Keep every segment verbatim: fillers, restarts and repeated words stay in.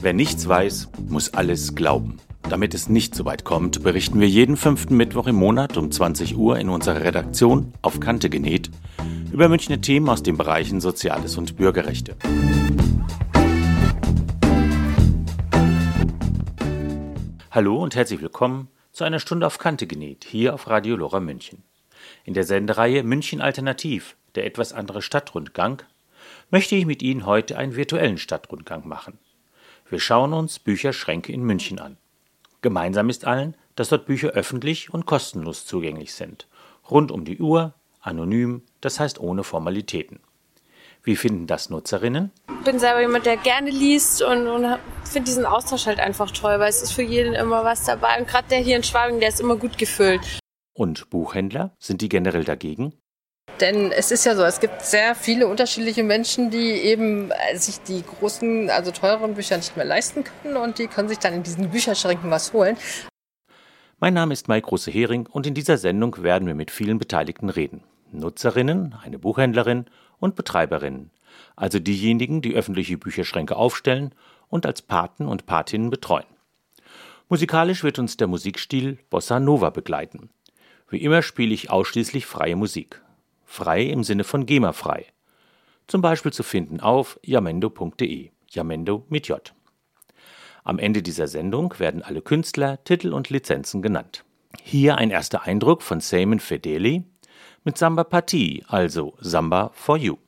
Wer nichts weiß, muss alles glauben. Damit es nicht so weit kommt, berichten wir jeden fünften Mittwoch im Monat um zwanzig Uhr in unserer Redaktion auf Kante genäht über Münchner Themen aus den Bereichen Soziales und Bürgerrechte. Hallo und herzlich willkommen zu einer Stunde auf Kante genäht, hier auf Radio Lora München. In der Sendereihe München Alternativ, der etwas andere Stadtrundgang, möchte ich mit Ihnen heute einen virtuellen Stadtrundgang machen. Wir schauen uns Bücherschränke in München an. Gemeinsam ist allen, dass dort Bücher öffentlich und kostenlos zugänglich sind. Rund um die Uhr, anonym, das heißt ohne Formalitäten. Wie finden das Nutzerinnen? Ich bin selber jemand, der gerne liest und, und finde diesen Austausch halt einfach toll, weil es ist für jeden immer was dabei. Und gerade der hier in Schwabing, der ist immer gut gefüllt. Und Buchhändler, sind die generell dagegen? Denn es ist ja so, es gibt sehr viele unterschiedliche Menschen, die eben sich die großen, also teureren Bücher nicht mehr leisten können und die können sich dann in diesen Bücherschränken was holen. Mein Name ist Mai Große-Hering und in dieser Sendung werden wir mit vielen Beteiligten reden. Nutzerinnen, eine Buchhändlerin und Betreiberinnen, also diejenigen, die öffentliche Bücherschränke aufstellen und als Paten und Patinnen betreuen. Musikalisch wird uns der Musikstil Bossa Nova begleiten. Wie immer spiele ich ausschließlich freie Musik. Frei im Sinne von GEMA-frei. Zum Beispiel zu finden auf jamendo punkt de, Jamendo mit J. Am Ende dieser Sendung werden alle Künstler, Titel und Lizenzen genannt. Hier ein erster Eindruck von Seaman Fedeli mit Samba Party, also Samba for You.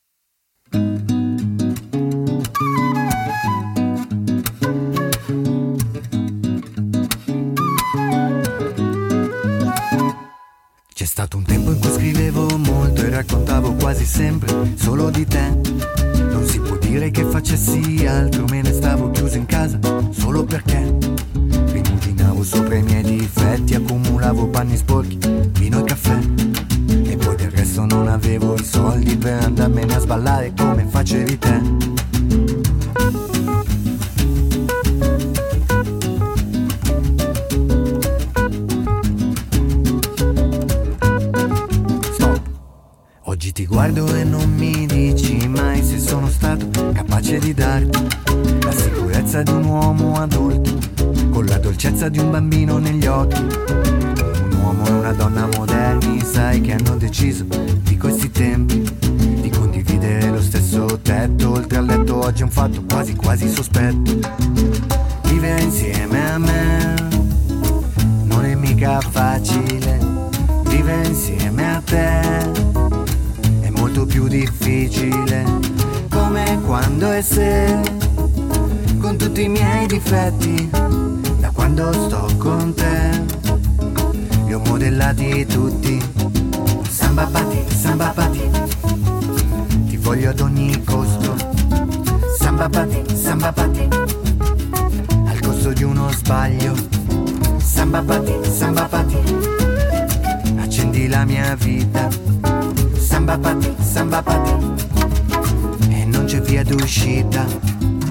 C'è stato un tempo in cui scrivevo molto e raccontavo quasi sempre solo di te. Non si può dire che facessi altro, me ne stavo chiuso in casa solo perché rimuginavo sopra i miei difetti, accumulavo panni sporchi, vino e caffè. E poi del resto non avevo i soldi per andarmene a sballare come facevi te. Oggi ti guardo e non mi dici mai se sono stato capace di darti la sicurezza di un uomo adulto, con la dolcezza di un bambino negli occhi. Un uomo e una donna moderni, sai, che hanno deciso di questi tempi di condividere lo stesso tetto. Oltre al letto oggi è un fatto quasi quasi sospetto. Vivere insieme a me non è mica facile. Vivere insieme a te molto più difficile, come quando e se, con tutti i miei difetti, da quando sto con te, li ho modellati tutti. Samba pati, samba pati, ti voglio ad ogni costo. Samba pati, samba pati, al costo di uno sbaglio. Samba pati, samba pati, accendi la mia vita. Samba pati, samba pati, e non c'è via d'uscita.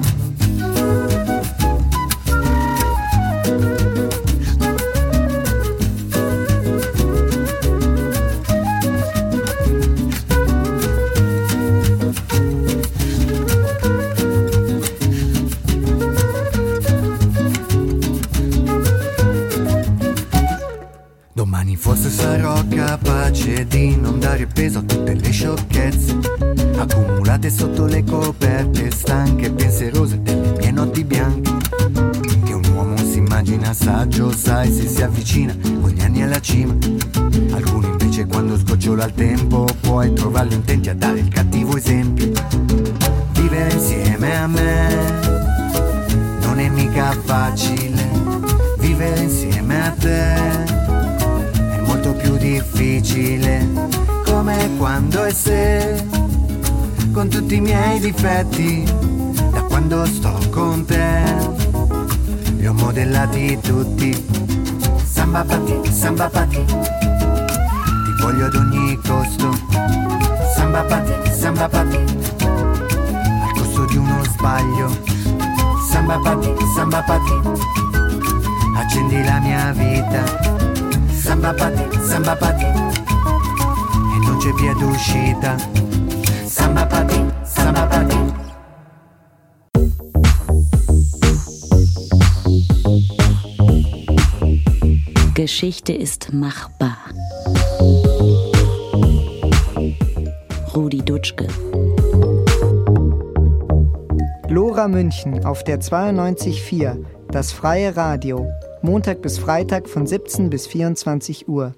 Domani forse sarò capace di non dare peso a tutte le sciocchezze accumulate sotto le coperte stanche e pensierose delle mie notti bianche. Che un uomo si immagina saggio, sai, se si avvicina con gli anni alla cima. Alcuni invece quando sgocciola il tempo puoi trovarli intenti a dare il cattivo esempio. Vivere insieme a me non è mica facile. Vivere insieme a te molto più difficile, come quando e se, con tutti i miei difetti, da quando sto con te, li ho modellati tutti. Samba pati, samba pati, ti voglio ad ogni costo. Samba pati, samba pati, al costo di uno sbaglio. Samba pati, samba pati, accendi la mia vita. Samba pati, samba pati, e non c'è via d'uscita. Samba pati, samba pati. Geschichte ist machbar. Rudi Dutschke. Lora München auf der zweiundneunzig Komma vier, das freie Radio. Montag bis Freitag von siebzehn bis vierundzwanzig Uhr.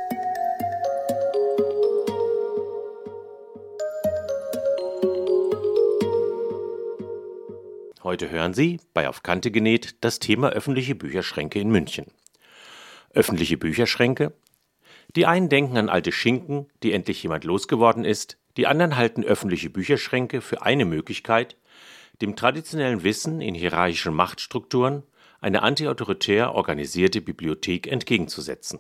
Heute hören Sie bei Auf Kante genäht das Thema öffentliche Bücherschränke in München. Öffentliche Bücherschränke? Die einen denken an alte Schinken, die endlich jemand losgeworden ist, die anderen halten öffentliche Bücherschränke für eine Möglichkeit, dem traditionellen Wissen in hierarchischen Machtstrukturen eine antiautoritär organisierte Bibliothek entgegenzusetzen.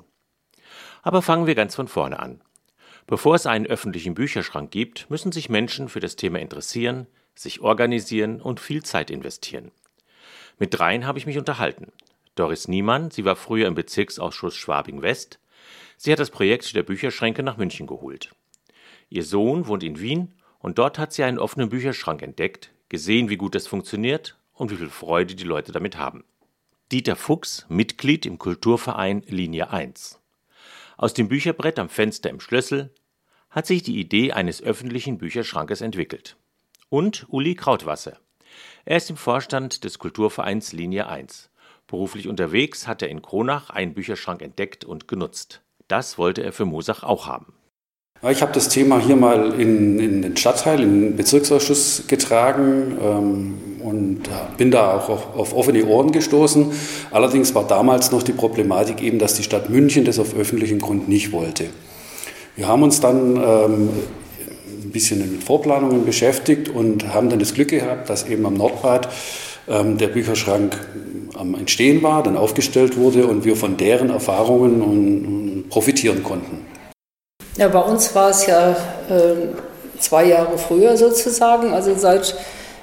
Aber fangen wir ganz von vorne an. Bevor es einen öffentlichen Bücherschrank gibt, müssen sich Menschen für das Thema interessieren, sich organisieren und viel Zeit investieren. Mit dreien habe ich mich unterhalten. Doris Niemann, sie war früher im Bezirksausschuss Schwabing-West. Sie hat das Projekt der Bücherschränke nach München geholt. Ihr Sohn wohnt in Wien und dort hat sie einen offenen Bücherschrank entdeckt, gesehen, wie gut das funktioniert und wie viel Freude die Leute damit haben. Dieter Fuchs, Mitglied im Kulturverein Linie eins. Aus dem Bücherbrett am Fenster im Schlössel hat sich die Idee eines öffentlichen Bücherschrankes entwickelt. Und Uli Krautwasser. Er ist im Vorstand des Kulturvereins Linie eins. Beruflich unterwegs hat er in Kronach einen Bücherschrank entdeckt und genutzt. Das wollte er für Moosach auch haben. Ich habe das Thema hier mal in, in den Stadtteil, in den Bezirksausschuss getragen ähm, und bin da auch auf, auf offene Ohren gestoßen. Allerdings war damals noch die Problematik eben, dass die Stadt München das auf öffentlichem Grund nicht wollte. Wir haben uns dann ähm, ein bisschen mit Vorplanungen beschäftigt und haben dann das Glück gehabt, dass eben am Nordbad ähm, der Bücherschrank am Entstehen war, dann aufgestellt wurde und wir von deren Erfahrungen und, und profitieren konnten. Ja, bei uns war es ja äh, zwei Jahre früher sozusagen, also seit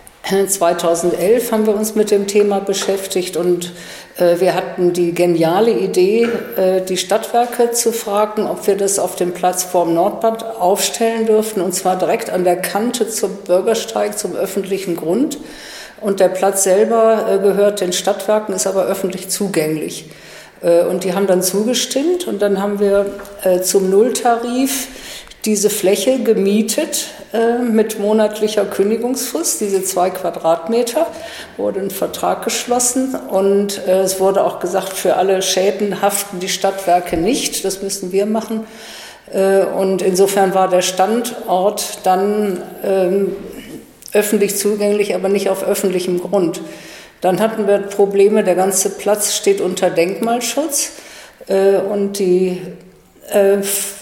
zweitausendelf haben wir uns mit dem Thema beschäftigt und äh, wir hatten die geniale Idee, äh, die Stadtwerke zu fragen, ob wir das auf dem Platz vorm Nordbad aufstellen dürften, und zwar direkt an der Kante zum Bürgersteig, zum öffentlichen Grund. Und der Platz selber äh, gehört den Stadtwerken, ist aber öffentlich zugänglich. Und die haben dann zugestimmt und dann haben wir äh, zum Nulltarif diese Fläche gemietet äh, mit monatlicher Kündigungsfrist, diese zwei Quadratmeter, wurde ein Vertrag geschlossen und äh, es wurde auch gesagt, für alle Schäden haften die Stadtwerke nicht, das müssen wir machen. Äh, und insofern war der Standort dann äh, öffentlich zugänglich, aber nicht auf öffentlichem Grund. Dann hatten wir Probleme, der ganze Platz steht unter Denkmalschutz äh, und die äh,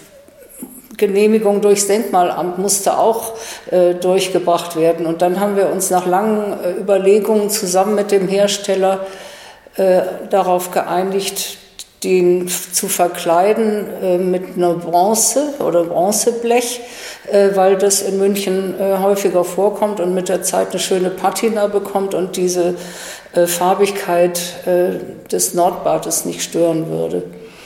Genehmigung durchs Denkmalamt musste auch äh, durchgebracht werden. Und dann haben wir uns nach langen äh, Überlegungen zusammen mit dem Hersteller äh, darauf geeinigt, den zu verkleiden äh, mit einer Bronze oder Bronzeblech, äh, weil das in München äh, häufiger vorkommt und mit der Zeit eine schöne Patina bekommt und diese äh, Farbigkeit äh, des Nordbades nicht stören würde.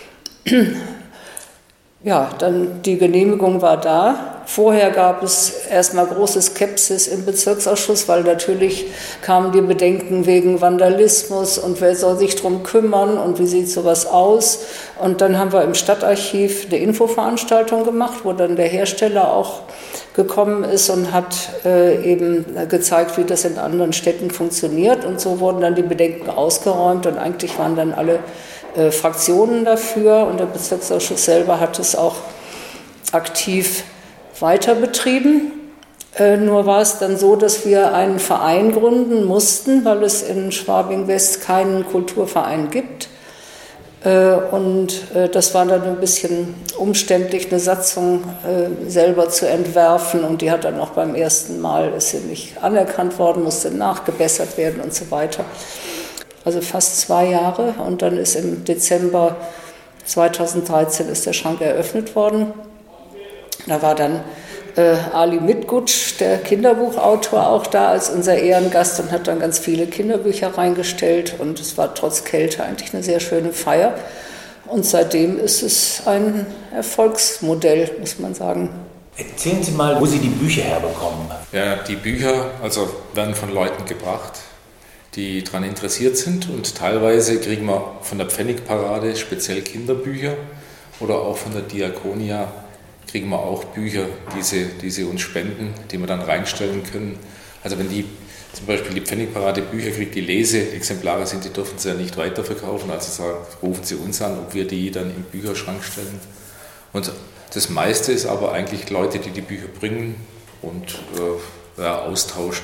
Ja, dann die Genehmigung war da. Vorher gab es erstmal große Skepsis im Bezirksausschuss, weil natürlich kamen die Bedenken wegen Vandalismus und wer soll sich drum kümmern und wie sieht sowas aus. Und dann haben wir im Stadtarchiv eine Infoveranstaltung gemacht, wo dann der Hersteller auch gekommen ist und hat äh, eben gezeigt, wie das in anderen Städten funktioniert. Und so wurden dann die Bedenken ausgeräumt und eigentlich waren dann alle äh, Fraktionen dafür und der Bezirksausschuss selber hat es auch aktiv weiter betrieben. Äh, nur war es dann so, dass wir einen Verein gründen mussten, weil es in Schwabing-West keinen Kulturverein gibt. Äh, und äh, das war dann ein bisschen umständlich, eine Satzung äh, selber zu entwerfen. Und die hat dann auch beim ersten Mal, ist sie nicht anerkannt worden, musste nachgebessert werden und so weiter. Also fast zwei Jahre. Und dann ist im Dezember zweitausenddreizehn ist der Schrank eröffnet worden. Da war dann äh, Ali Mitgutsch, der Kinderbuchautor, auch da als unser Ehrengast und hat dann ganz viele Kinderbücher reingestellt. Und es war trotz Kälte eigentlich eine sehr schöne Feier. Und seitdem ist es ein Erfolgsmodell, muss man sagen. Erzählen Sie mal, wo Sie die Bücher herbekommen. Ja, die Bücher also werden von Leuten gebracht, die daran interessiert sind. Und teilweise kriegen wir von der Pfennigparade speziell Kinderbücher oder auch von der Diakonia kriegen wir auch Bücher, die sie, die sie uns spenden, die wir dann reinstellen können. Also wenn die zum Beispiel die Pfennigparade Bücher kriegt, die Leseexemplare sind, die dürfen sie ja nicht weiterverkaufen. Also sagen, rufen sie uns an, ob wir die dann im Bücherschrank stellen. Und das meiste ist aber eigentlich Leute, die die Bücher bringen und äh, ja, austauschen.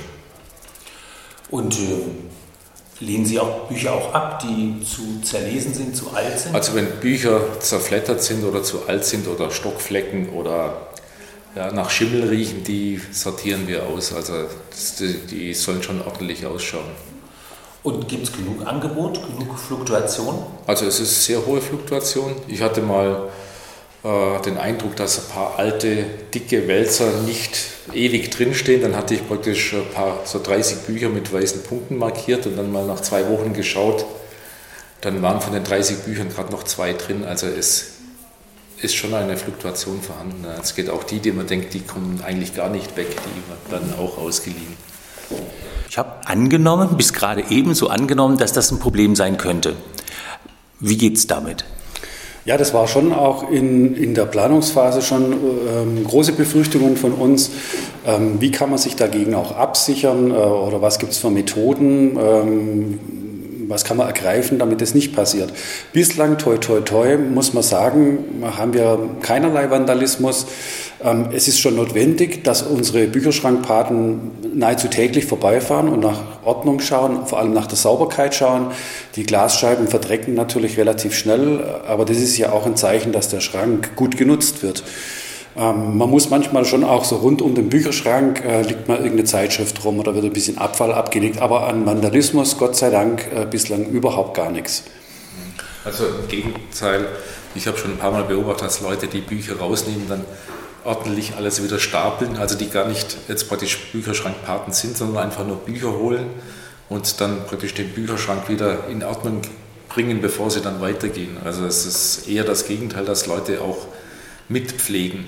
Und äh, lehnen Sie auch Bücher auch ab, die zu zerlesen sind, zu alt sind? Also wenn Bücher zerflettert sind oder zu alt sind oder Stockflecken oder ja, nach Schimmel riechen, die sortieren wir aus. Also das, die, die sollen schon ordentlich ausschauen. Und gibt es genug Angebot, genug Fluktuation? Also es ist sehr hohe Fluktuation. Ich hatte mal äh, den Eindruck, dass ein paar alte, dicke Wälzer nicht ewig drinstehen. Dann hatte ich praktisch ein paar, so dreißig Bücher mit weißen Punkten markiert und dann mal nach zwei Wochen geschaut. Dann waren von den dreißig Büchern gerade noch zwei drin. Also es ist schon eine Fluktuation vorhanden. Es geht auch die, die man denkt, die kommen eigentlich gar nicht weg, die werden auch ausgeliehen. Ich habe angenommen, bis gerade eben so angenommen, dass das ein Problem sein könnte. Wie geht es damit? Ja, das war schon auch in, in der Planungsphase schon ähm, große Befürchtungen von uns. Ähm, wie kann man sich dagegen auch absichern äh, oder was gibt es für Methoden? Ähm, Was kann man ergreifen, damit es nicht passiert? Bislang, toi, toi, toi, muss man sagen, haben wir keinerlei Vandalismus. Es ist schon notwendig, dass unsere Bücherschrankpaten nahezu täglich vorbeifahren und nach Ordnung schauen, vor allem nach der Sauberkeit schauen. Die Glasscheiben verdrecken natürlich relativ schnell, aber das ist ja auch ein Zeichen, dass der Schrank gut genutzt wird. Ähm, man muss manchmal schon auch so rund um den Bücherschrank, äh, liegt mal irgendeine Zeitschrift rum oder wird ein bisschen Abfall abgelegt, aber an Vandalismus, Gott sei Dank, äh, bislang überhaupt gar nichts. Also im Gegenteil, ich habe schon ein paar Mal beobachtet, dass Leute die Bücher rausnehmen, dann ordentlich alles wieder stapeln, also die gar nicht jetzt praktisch Bücherschrankpaten sind, sondern einfach nur Bücher holen und dann praktisch den Bücherschrank wieder in Ordnung bringen, bevor sie dann weitergehen. Also es ist eher das Gegenteil, dass Leute auch mitpflegen.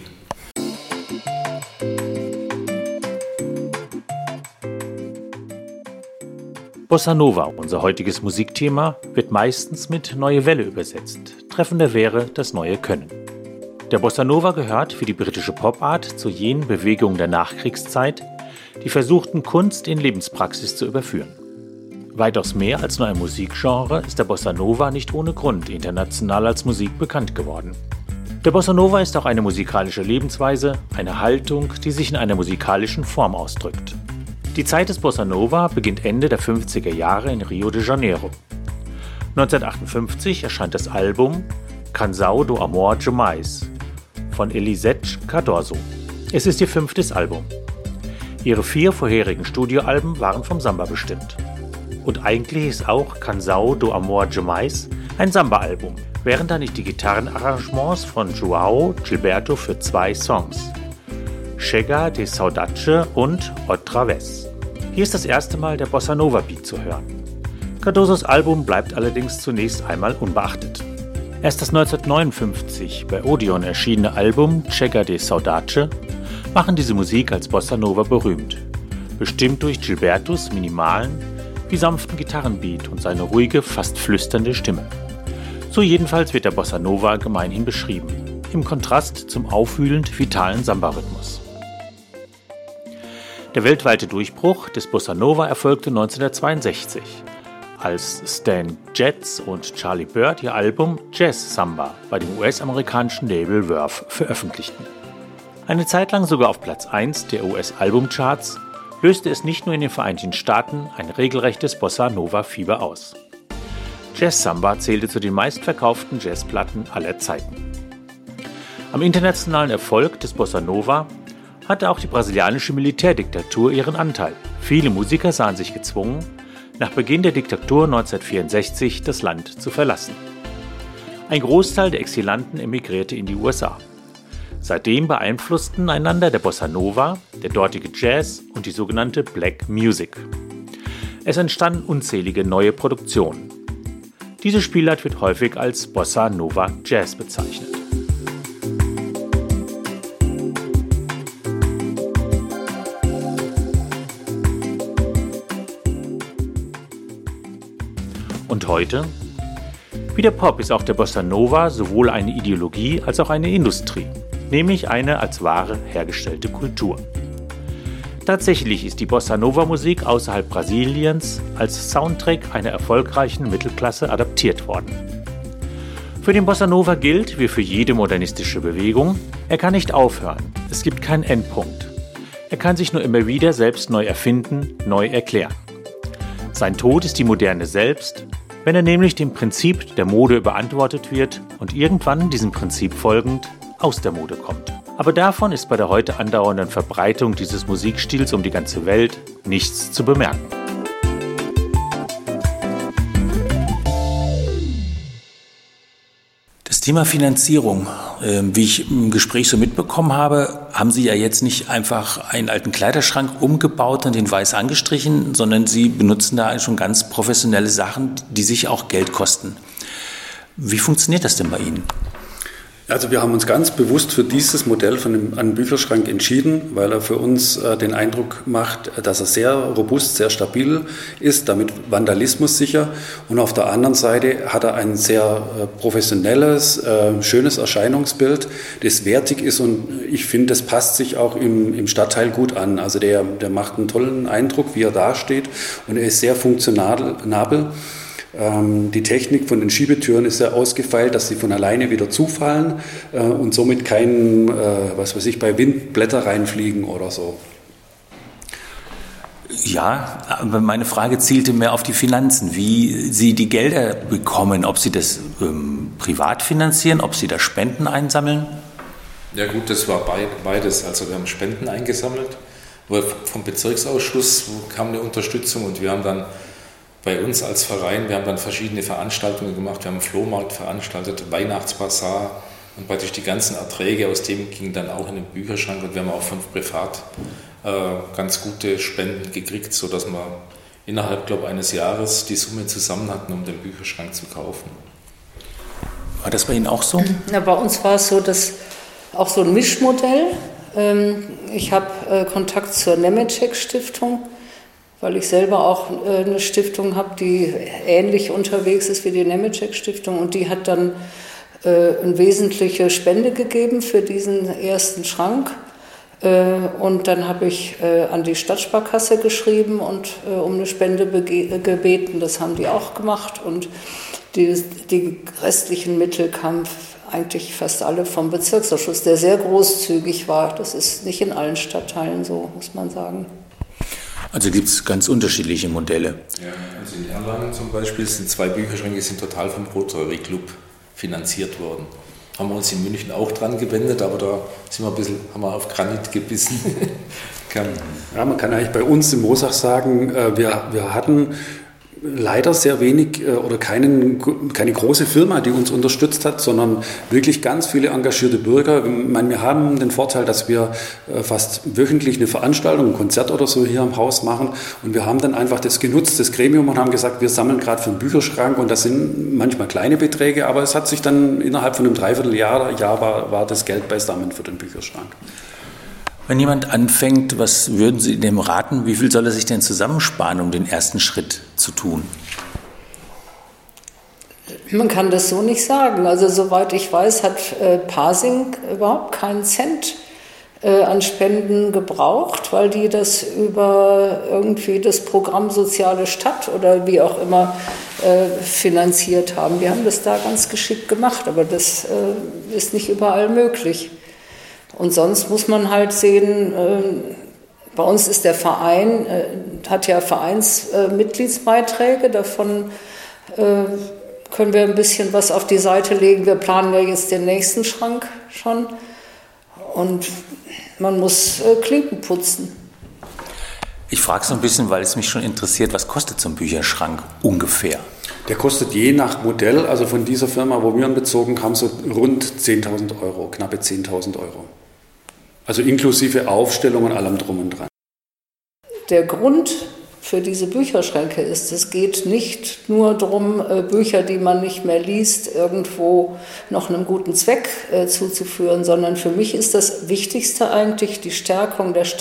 Bossa Nova, unser heutiges Musikthema, wird meistens mit Neue Welle übersetzt. Treffender wäre das neue Können. Der Bossa Nova gehört wie die britische Popart zu jenen Bewegungen der Nachkriegszeit, die versuchten, Kunst in Lebenspraxis zu überführen. Weitaus mehr als nur ein Musikgenre ist der Bossa Nova nicht ohne Grund international als Musik bekannt geworden. Der Bossa Nova ist auch eine musikalische Lebensweise, eine Haltung, die sich in einer musikalischen Form ausdrückt. Die Zeit des Bossa Nova beginnt Ende der fünfziger Jahre in Rio de Janeiro. neunzehnhundertachtundfünfzig erscheint das Album Canção do Amor Demais von Elisete Cardoso. Es ist ihr fünftes Album. Ihre vier vorherigen Studioalben waren vom Samba bestimmt. Und eigentlich ist auch Canção do Amor Demais ein Samba-Album, wären da nicht die Gitarrenarrangements von João Gilberto für zwei Songs, Chega de Saudade und Outra Vez. Hier ist das erste Mal der Bossa Nova Beat zu hören. Cardosos Album bleibt allerdings zunächst einmal unbeachtet. Erst das neunzehnhundertneunundfünfzig bei Odeon erschienene Album Chega de Saudade machen diese Musik als Bossa Nova berühmt, bestimmt durch Gilbertos minimalen, wie sanften Gitarrenbeat und seine ruhige, fast flüsternde Stimme. So jedenfalls wird der Bossa Nova gemeinhin beschrieben, im Kontrast zum aufwühlend vitalen Samba-Rhythmus. Der weltweite Durchbruch des Bossa Nova erfolgte neunzehnhundertzweiundsechzig, als Stan Getz und Charlie Bird ihr Album Jazz Samba bei dem U S-amerikanischen Label Verve veröffentlichten. Eine Zeit lang sogar auf Platz eins der U S-Albumcharts, löste es nicht nur in den Vereinigten Staaten ein regelrechtes Bossa Nova-Fieber aus. Jazz Samba zählte zu den meistverkauften Jazzplatten aller Zeiten. Am internationalen Erfolg des Bossa Nova hatte auch die brasilianische Militärdiktatur ihren Anteil. Viele Musiker sahen sich gezwungen, nach Beginn der Diktatur neunzehnhundertvierundsechzig das Land zu verlassen. Ein Großteil der Exilanten emigrierte in die U S A. Seitdem beeinflussten einander der Bossa Nova, der dortige Jazz und die sogenannte Black Music. Es entstanden unzählige neue Produktionen. Diese Spielart wird häufig als Bossa Nova Jazz bezeichnet. Und heute? Wie der Pop ist auch der Bossa Nova sowohl eine Ideologie als auch eine Industrie, nämlich eine als Ware hergestellte Kultur. Tatsächlich ist die Bossa Nova Musik außerhalb Brasiliens als Soundtrack einer erfolgreichen Mittelklasse adaptiert worden. Für den Bossa Nova gilt, wie für jede modernistische Bewegung, er kann nicht aufhören, es gibt keinen Endpunkt. Er kann sich nur immer wieder selbst neu erfinden, neu erklären. Sein Tod ist die Moderne selbst, wenn er nämlich dem Prinzip der Mode überantwortet wird und irgendwann diesem Prinzip folgend aus der Mode kommt. Aber davon ist bei der heute andauernden Verbreitung dieses Musikstils um die ganze Welt nichts zu bemerken. Das Thema Finanzierung, äh, wie ich im Gespräch so mitbekommen habe, haben Sie ja jetzt nicht einfach einen alten Kleiderschrank umgebaut und den weiß angestrichen, sondern Sie benutzen da schon ganz professionelle Sachen, die sich auch Geld kosten. Wie funktioniert das denn bei Ihnen? Also wir haben uns ganz bewusst für dieses Modell von einem, einem Bücherschrank entschieden, weil er für uns äh, den Eindruck macht, dass er sehr robust, sehr stabil ist, damit Vandalismus sicher. Und auf der anderen Seite hat er ein sehr äh, professionelles, äh, schönes Erscheinungsbild, das wertig ist und ich finde, das passt sich auch im, im Stadtteil gut an. Also der, der macht einen tollen Eindruck, wie er dasteht und er ist sehr funktionabel. Die Technik von den Schiebetüren ist sehr ausgefeilt, dass sie von alleine wieder zufallen äh, und somit kein, äh, was weiß ich, bei Wind Blätter reinfliegen oder so. Ja, aber meine Frage zielte mehr auf die Finanzen, wie Sie die Gelder bekommen, ob Sie das ähm, privat finanzieren, ob Sie da Spenden einsammeln? Ja gut, das war beides. Also wir haben Spenden eingesammelt, vom Bezirksausschuss kam eine Unterstützung und wir haben dann bei uns als Verein, wir haben dann verschiedene Veranstaltungen gemacht, wir haben einen Flohmarkt veranstaltet, Weihnachtsbasar und praktisch die ganzen Erträge aus dem gingen dann auch in den Bücherschrank und wir haben auch von privat äh, ganz gute Spenden gekriegt, sodass wir innerhalb, glaube ich, eines Jahres die Summe zusammen hatten, um den Bücherschrank zu kaufen. War das bei Ihnen auch so? Ja, bei uns war es so, dass auch so ein Mischmodell. Ähm, ich habe äh, Kontakt zur Nemetschek-Stiftung, weil ich selber auch äh, eine Stiftung habe, die ähnlich unterwegs ist wie die Nemetschek-Stiftung und die hat dann äh, eine wesentliche Spende gegeben für diesen ersten Schrank äh, und dann habe ich äh, an die Stadtsparkasse geschrieben und äh, um eine Spende bege- gebeten, das haben die auch gemacht und die, die restlichen Mittel kamen eigentlich fast alle vom Bezirksausschuss, der sehr großzügig war. Das ist nicht in allen Stadtteilen so, muss man sagen. Also gibt es ganz unterschiedliche Modelle. Ja, also in Erlangen zum Beispiel sind zwei Bücherschränke, die sind total vom Rotary Club finanziert worden. Haben wir uns in München auch dran gewendet, aber da sind wir ein bisschen, haben wir auf Granit gebissen. Ja, man kann eigentlich bei uns im Mosach sagen, wir, wir hatten leider sehr wenig oder keinen, keine große Firma, die uns unterstützt hat, sondern wirklich ganz viele engagierte Bürger. Ich meine, wir haben den Vorteil, dass wir fast wöchentlich eine Veranstaltung, ein Konzert oder so hier im Haus machen und wir haben dann einfach das genutzt, das Gremium und haben gesagt, wir sammeln gerade für einen Bücherschrank und das sind manchmal kleine Beträge, aber es hat sich dann innerhalb von einem Dreivierteljahr Jahr war, war das Geld beisammen für den Bücherschrank. Wenn jemand anfängt, was würden Sie dem raten, wie viel soll er sich denn zusammensparen, um den ersten Schritt zu tun? Man kann das so nicht sagen. Also soweit ich weiß, hat äh, Pasing überhaupt keinen Cent äh, an Spenden gebraucht, weil die das über irgendwie das Programm Soziale Stadt oder wie auch immer äh, finanziert haben. Die haben das da ganz geschickt gemacht, aber das äh, ist nicht überall möglich. Und sonst muss man halt sehen, äh, bei uns ist der Verein, äh, hat ja Vereinsmitgliedsbeiträge, äh, davon äh, können wir ein bisschen was auf die Seite legen. Wir planen ja jetzt den nächsten Schrank schon und man muss äh, Klinken putzen. Ich frage so ein bisschen, weil es mich schon interessiert, was kostet so ein Bücherschrank ungefähr? Der kostet je nach Modell, also von dieser Firma, wo wir ihn bezogen haben, so rund zehntausend Euro, knappe zehntausend Euro. Also inklusive Aufstellung und allem drum und dran. Der Grund für diese Bücherschränke ist, es geht nicht nur darum, Bücher, die man nicht mehr liest, irgendwo noch einem guten Zweck äh, zuzuführen, sondern für mich ist das Wichtigste eigentlich die Stärkung der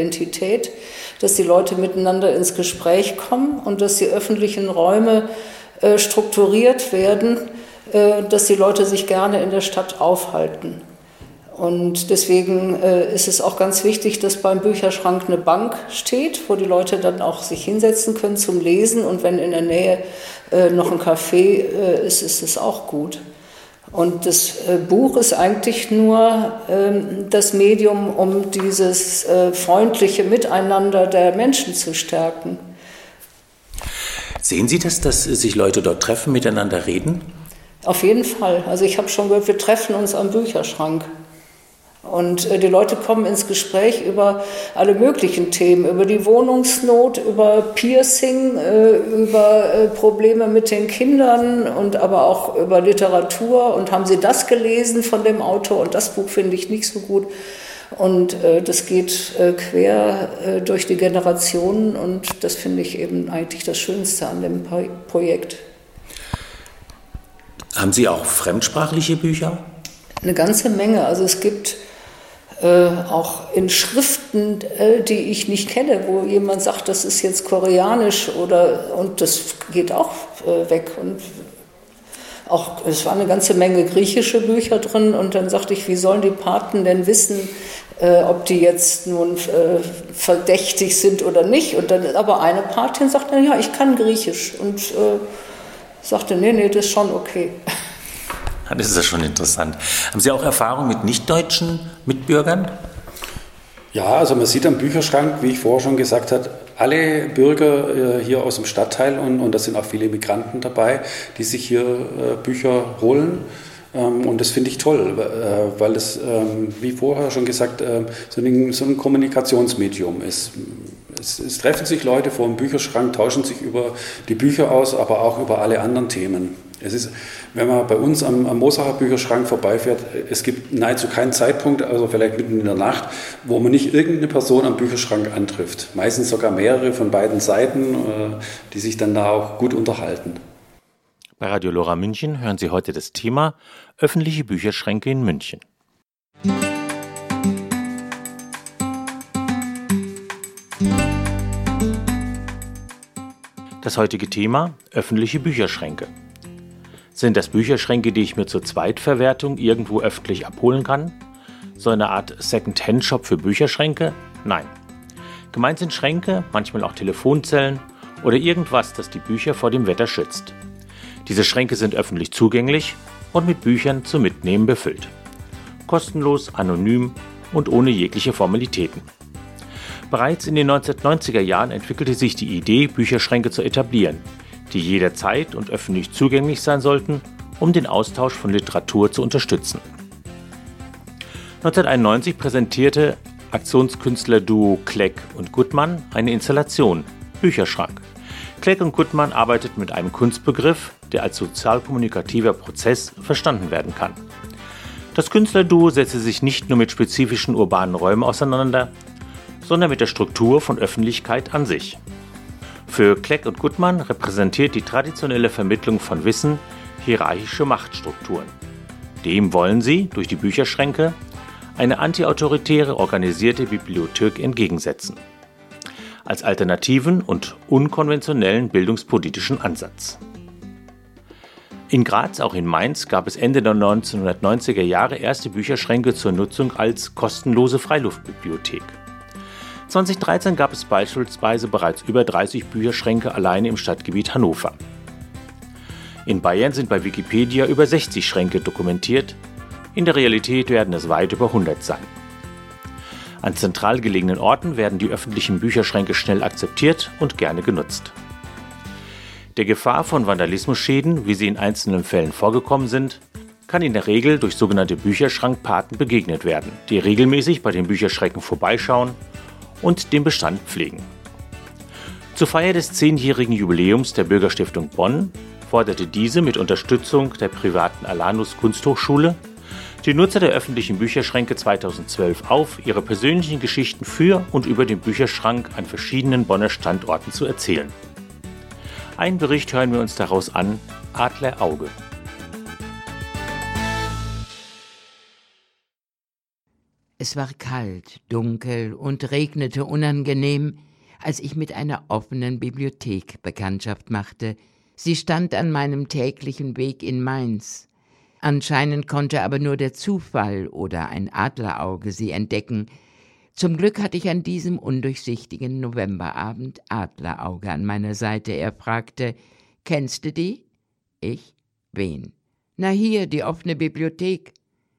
Stadtteilidentität, dass die Leute miteinander ins Gespräch kommen und dass die öffentlichen Räume äh, strukturiert werden, äh, dass die Leute sich gerne in der Stadt aufhalten. Und deswegen äh, ist es auch ganz wichtig, dass beim Bücherschrank eine Bank steht, wo die Leute dann auch sich hinsetzen können zum Lesen. Und wenn in der Nähe äh, noch ein Café äh, ist, ist es auch gut. Und das äh, Buch ist eigentlich nur ähm, das Medium, um dieses äh, freundliche Miteinander der Menschen zu stärken. Sehen Sie das, dass sich Leute dort treffen, miteinander reden? Auf jeden Fall. Also ich habe schon gehört, wir treffen uns am Bücherschrank. Und äh, die Leute kommen ins Gespräch über alle möglichen Themen, über die Wohnungsnot, über Piercing, äh, über äh, Probleme mit den Kindern und aber auch über Literatur. Und haben Sie das gelesen von dem Autor? Und das Buch finde ich nicht so gut. Und äh, das geht äh, quer äh, durch die Generationen und das finde ich eben eigentlich das Schönste an dem Pro- Projekt. Haben Sie auch fremdsprachliche Bücher? Eine ganze Menge. Also es gibt Äh, auch in Schriften, äh, die ich nicht kenne, wo jemand sagt, das ist jetzt koreanisch oder und das geht auch äh, weg. Und auch es war eine ganze Menge griechische Bücher drin und dann sagte ich, wie sollen die Paten denn wissen, äh, ob die jetzt nun äh, verdächtig sind oder nicht? Und dann aber eine Patin sagte, ja, ich kann Griechisch und äh, sagte, nee, nee, das ist schon okay. Das ist ja schon interessant. Haben Sie auch Erfahrung mit nicht-deutschen Mitbürgern? Ja, also man sieht am Bücherschrank, wie ich vorher schon gesagt habe, alle Bürger äh, hier aus dem Stadtteil und, und da sind auch viele Migranten dabei, die sich hier äh, Bücher holen. Ähm, und das finde ich toll, äh, weil es, ähm, wie vorher schon gesagt, äh, so, ein, so ein Kommunikationsmedium ist. Es, es treffen sich Leute vor dem Bücherschrank, tauschen sich über die Bücher aus, aber auch über alle anderen Themen. Es ist, wenn man bei uns am, am Moosacher Bücherschrank vorbeifährt, es gibt nahezu keinen Zeitpunkt, also vielleicht mitten in der Nacht, wo man nicht irgendeine Person am Bücherschrank antrifft. Meistens sogar mehrere von beiden Seiten, äh, die sich dann da auch gut unterhalten. Bei Radio Lora München hören Sie heute das Thema öffentliche Bücherschränke in München. Das heutige Thema: öffentliche Bücherschränke. Sind das Bücherschränke, die ich mir zur Zweitverwertung irgendwo öffentlich abholen kann? So eine Art Second-Hand-Shop für Bücherschränke? Nein. Gemeint sind Schränke, manchmal auch Telefonzellen oder irgendwas, das die Bücher vor dem Wetter schützt. Diese Schränke sind öffentlich zugänglich und mit Büchern zum Mitnehmen befüllt. Kostenlos, anonym und ohne jegliche Formalitäten. Bereits in den neunzehnhundertneunziger Jahren entwickelte sich die Idee, Bücherschränke zu etablieren, die jederzeit und öffentlich zugänglich sein sollten, um den Austausch von Literatur zu unterstützen. neunzehnhunderteinundneunzig präsentierte Aktionskünstlerduo Kleck und Guttmann eine Installation, Bücherschrank. Kleck und Guttmann arbeitet mit einem Kunstbegriff, der als sozialkommunikativer Prozess verstanden werden kann. Das Künstlerduo setze sich nicht nur mit spezifischen urbanen Räumen auseinander, sondern mit der Struktur von Öffentlichkeit an sich. Für Kleck und Guttmann repräsentiert die traditionelle Vermittlung von Wissen hierarchische Machtstrukturen. Dem wollen sie durch die Bücherschränke eine antiautoritäre organisierte Bibliothek entgegensetzen. Als alternativen und unkonventionellen bildungspolitischen Ansatz. In Graz, auch in Mainz, gab es Ende der neunzehnhundertneunziger Jahre erste Bücherschränke zur Nutzung als kostenlose Freiluftbibliothek. zweitausenddreizehn gab es beispielsweise bereits über dreißig Bücherschränke alleine im Stadtgebiet Hannover. In Bayern sind bei Wikipedia über sechzig Schränke dokumentiert, in der Realität werden es weit über hundert sein. An zentral gelegenen Orten werden die öffentlichen Bücherschränke schnell akzeptiert und gerne genutzt. Der Gefahr von Vandalismusschäden, wie sie in einzelnen Fällen vorgekommen sind, kann in der Regel durch sogenannte Bücherschrankpaten begegnet werden, die regelmäßig bei den Bücherschränken vorbeischauen und den Bestand pflegen. Zur Feier des zehnjährigen Jubiläums der Bürgerstiftung Bonn forderte diese mit Unterstützung der privaten Alanus Kunsthochschule die Nutzer der öffentlichen Bücherschränke zweitausendzwölf auf, ihre persönlichen Geschichten für und über den Bücherschrank an verschiedenen Bonner Standorten zu erzählen. Einen Bericht hören wir uns daraus an: Adler Auge. Es war kalt, dunkel und regnete unangenehm, als ich mit einer offenen Bibliothek Bekanntschaft machte, Sie stand an meinem täglichen Weg in Mainz. Anscheinend konnte aber nur der Zufall oder ein Adlerauge sie entdecken. Zum Glück hatte ich an diesem undurchsichtigen Novemberabend Adlerauge an meiner Seite. Er fragte, »Kennst du die?« Ich, »Wen?« »Na hier, die offene Bibliothek.«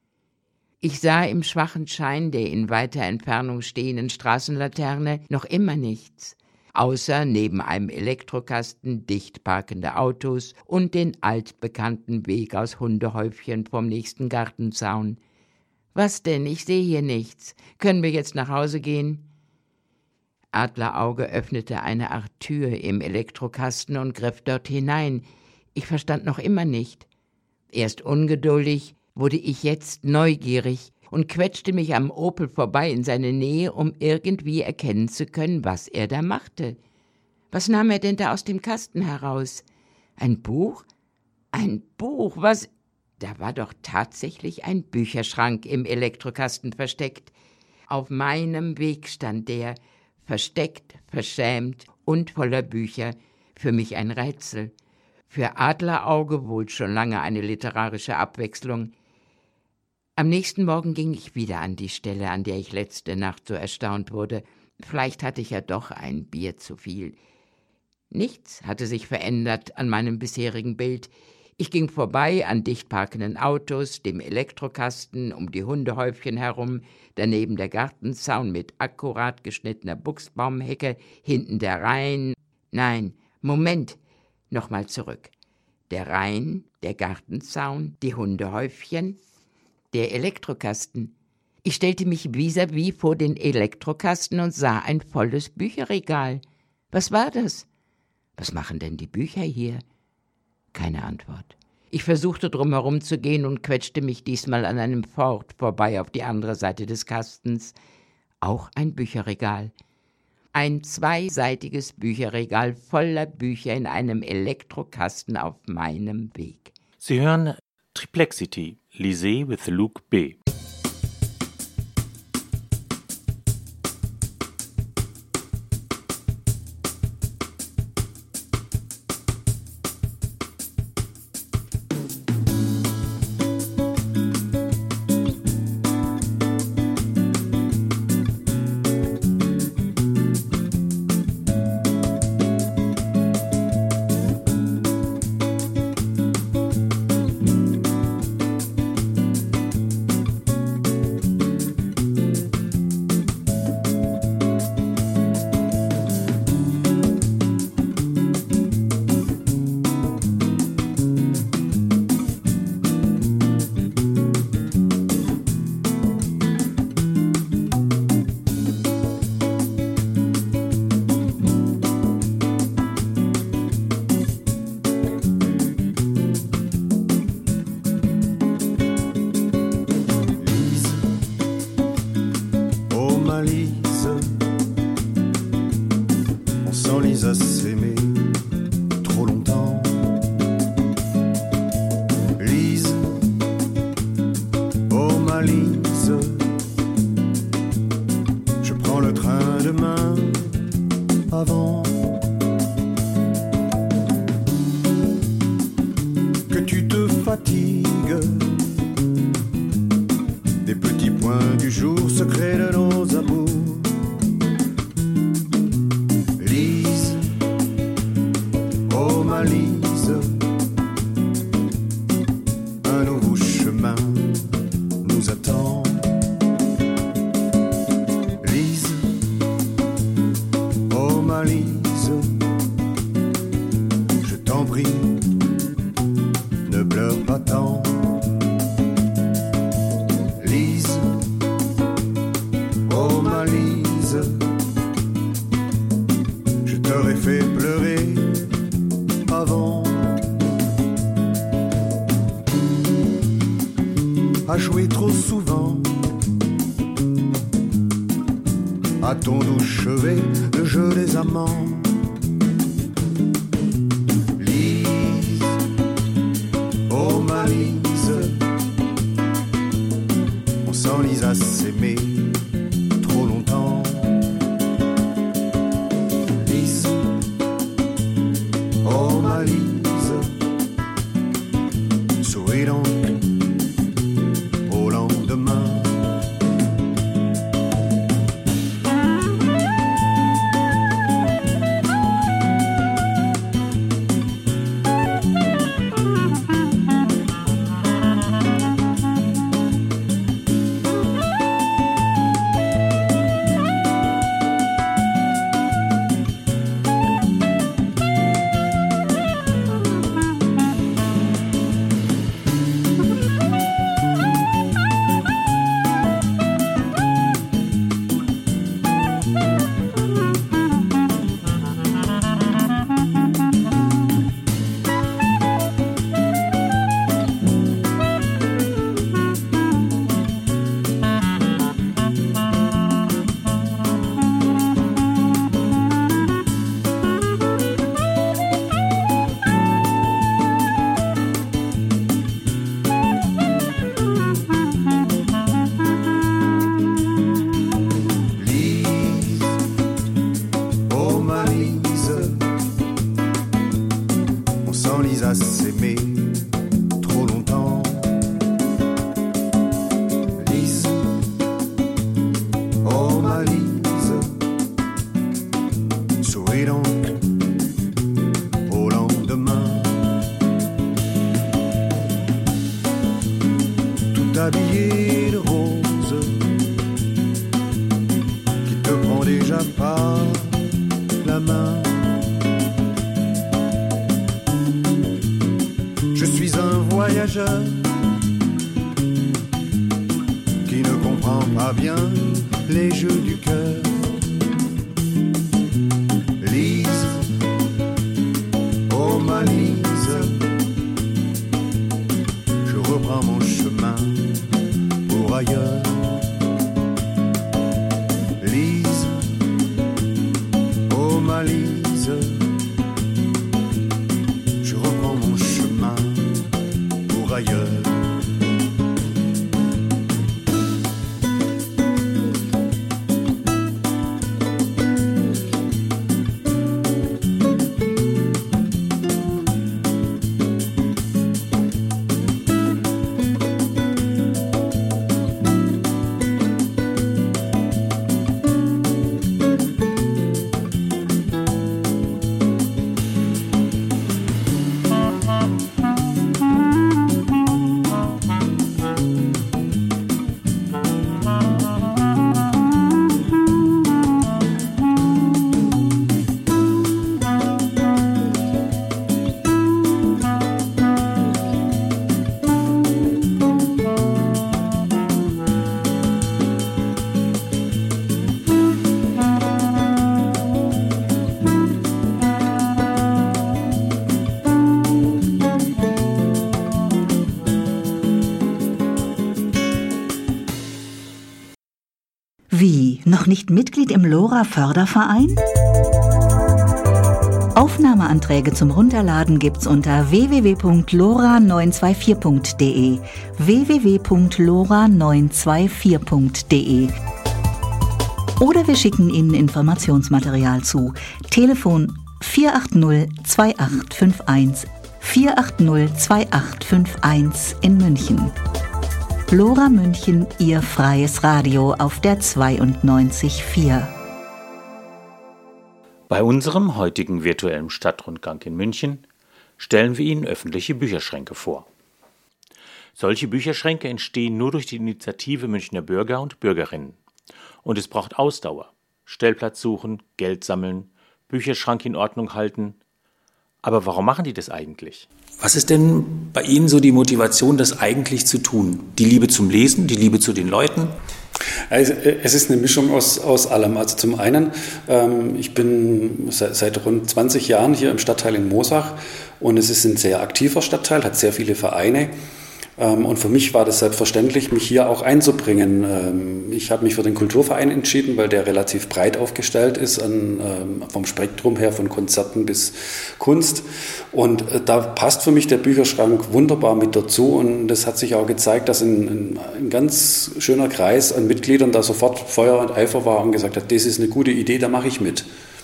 Ich sah im schwachen Schein der in weiter Entfernung stehenden Straßenlaterne noch immer nichts, außer neben einem Elektrokasten dicht parkende Autos und den altbekannten Weg aus Hundehäufchen vom nächsten Gartenzaun. »Was denn? Ich sehe hier nichts. Können wir jetzt nach Hause gehen?« Adlerauge öffnete eine Art Tür im Elektrokasten und griff dort hinein. Ich verstand noch immer nicht. Erst ungeduldig wurde ich jetzt neugierig und quetschte mich am Opel vorbei in seine Nähe, um irgendwie erkennen zu können, was er da machte. Was nahm er denn da aus dem Kasten heraus? Ein Buch? Ein Buch? Was? Da war doch tatsächlich ein Bücherschrank im Elektrokasten versteckt. Auf meinem Weg stand der, versteckt, verschämt und voller Bücher, für mich ein Rätsel. Für Adlerauge wohl schon lange eine literarische Abwechslung. Am nächsten Morgen ging ich wieder an die Stelle, an der ich letzte Nacht so erstaunt wurde. Vielleicht hatte ich ja doch ein Bier zu viel. Nichts hatte sich verändert an meinem bisherigen Bild. Ich ging vorbei an dicht parkenden Autos, dem Elektrokasten, um die Hundehäufchen herum, daneben der Gartenzaun mit akkurat geschnittener Buchsbaumhecke, hinten der Rhein. Nein, Moment, nochmal zurück. Der Rhein, der Gartenzaun, die Hundehäufchen, der Elektrokasten. Ich stellte mich vis-à-vis vor den Elektrokasten und sah ein volles Bücherregal. Was war das? Was machen denn die Bücher hier? Keine Antwort. Ich versuchte drum herum zu gehen und quetschte mich diesmal an einem Ford vorbei auf die andere Seite des Kastens. Auch ein Bücherregal. Ein zweiseitiges Bücherregal voller Bücher in einem Elektrokasten auf meinem Weg. Sie hören Triplexity, Lisée with Luc B. À s'aimer trop longtemps. Lise, oh ma Lise, je prends le train demain avant que tu te fatigues des petits points du jour secret de nos amours. Lise, un nouveau chemin nous attend. Lise, oh ma Lise, je t'en prie, ne pleure pas tant. Lise, oh ma Lise, je t'aurais fait pleurer avant. À jouer trop souvent à ton doux chevet le jeu des amants. Lise, oh ma Lise, on s'enlise à s'aimer trop longtemps. Lise, oh ma Lise, déjà pas la main. Je suis un voyageur qui ne comprend pas bien les jeux du cœur. Lise, oh ma Lise, je reprends mon chemin pour ailleurs. Lise, oh ma Lise, je reprends mon chemin pour ailleurs. Wie, noch nicht Mitglied im Lora-Förderverein? Aufnahmeanträge zum Runterladen gibt's unter w w w punkt lora neun zwei vier punkt de, w w w punkt lora neun zwei vier punkt de. Oder wir schicken Ihnen Informationsmaterial zu. Telefon vier acht null zwei acht fünf eins, vier acht null zwei acht fünf eins in München. Lora München, Ihr freies Radio auf der zweiundneunzig Komma vier. Bei unserem heutigen virtuellen Stadtrundgang in München stellen wir Ihnen öffentliche Bücherschränke vor. Solche Bücherschränke entstehen nur durch die Initiative Münchner Bürger und Bürgerinnen. Und es braucht Ausdauer, Stellplatz suchen, Geld sammeln, Bücherschrank in Ordnung halten. Aber warum machen die das eigentlich? Was ist denn bei Ihnen so die Motivation, das eigentlich zu tun? Die Liebe zum Lesen, die Liebe zu den Leuten? Also, es ist eine Mischung aus, aus allem. Also zum einen, ähm, ich bin seit, seit rund zwanzig Jahren hier im Stadtteil in Moosach und es ist ein sehr aktiver Stadtteil, hat sehr viele Vereine. Und für mich war das selbstverständlich, mich hier auch einzubringen. Ich habe mich für den Kulturverein entschieden, weil der relativ breit aufgestellt ist, an, vom Spektrum her von Konzerten bis Kunst. Und da passt für mich der Bücherschrank wunderbar mit dazu. Und das hat sich auch gezeigt, dass ein, ein ganz schöner Kreis an Mitgliedern da sofort Feuer und Eifer war und gesagt hat, das ist eine gute Idee, da mache ich mit.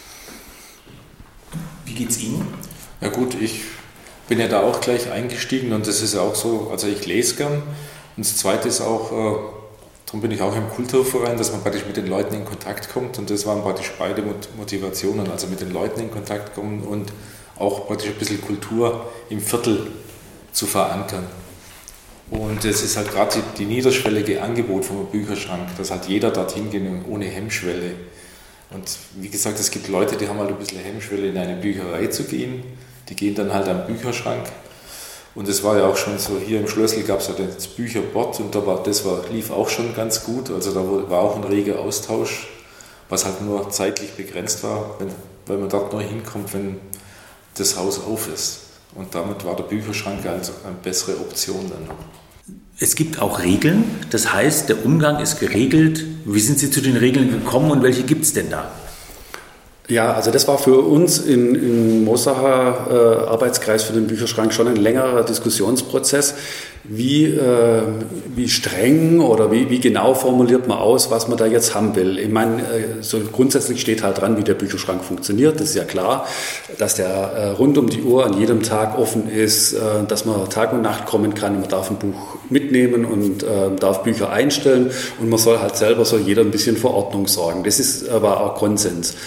Wie geht's Ihnen? Ja gut, ich bin ja da auch gleich eingestiegen und das ist ja auch so, also ich lese gern und das Zweite ist auch, äh, darum bin ich auch im Kulturverein, dass man praktisch mit den Leuten in Kontakt kommt und das waren praktisch beide Motivationen, also mit den Leuten in Kontakt kommen und auch praktisch ein bisschen Kultur im Viertel zu verankern. Und es ist halt gerade die, die niederschwellige Angebot vom Bücherschrank, dass halt jeder dorthin geht ohne Hemmschwelle. Und wie gesagt, es gibt Leute, die haben halt ein bisschen Hemmschwelle, in eine Bücherei zu gehen. Die gehen dann halt am Bücherschrank. Und es war ja auch schon so, hier im Schlössl gab es ja das Bücherboard und da war, das war, lief auch schon ganz gut. Also da war auch ein reger Austausch, was halt nur zeitlich begrenzt war, wenn, weil man dort nur hinkommt, wenn das Haus auf ist. Und damit war der Bücherschrank also eine bessere Option dann noch. Es gibt auch Regeln, das heißt, der Umgang ist geregelt. Wie sind Sie zu den Regeln gekommen und welche gibt es denn da? Ja, also das war für uns in, in Moosacher äh, Arbeitskreis für den Bücherschrank schon ein längerer Diskussionsprozess. Wie, äh, wie streng oder wie, wie genau formuliert man aus, was man da jetzt haben will. Ich meine, äh, so grundsätzlich steht halt dran, wie der Bücherschrank funktioniert. Das ist ja klar, dass der äh, rund um die Uhr an jedem Tag offen ist, äh, dass man Tag und Nacht kommen kann. Man darf ein Buch mitnehmen und äh, darf Bücher einstellen und man soll halt selber, soll jeder ein bisschen für Ordnung sorgen. Das ist aber auch Konsens. Aber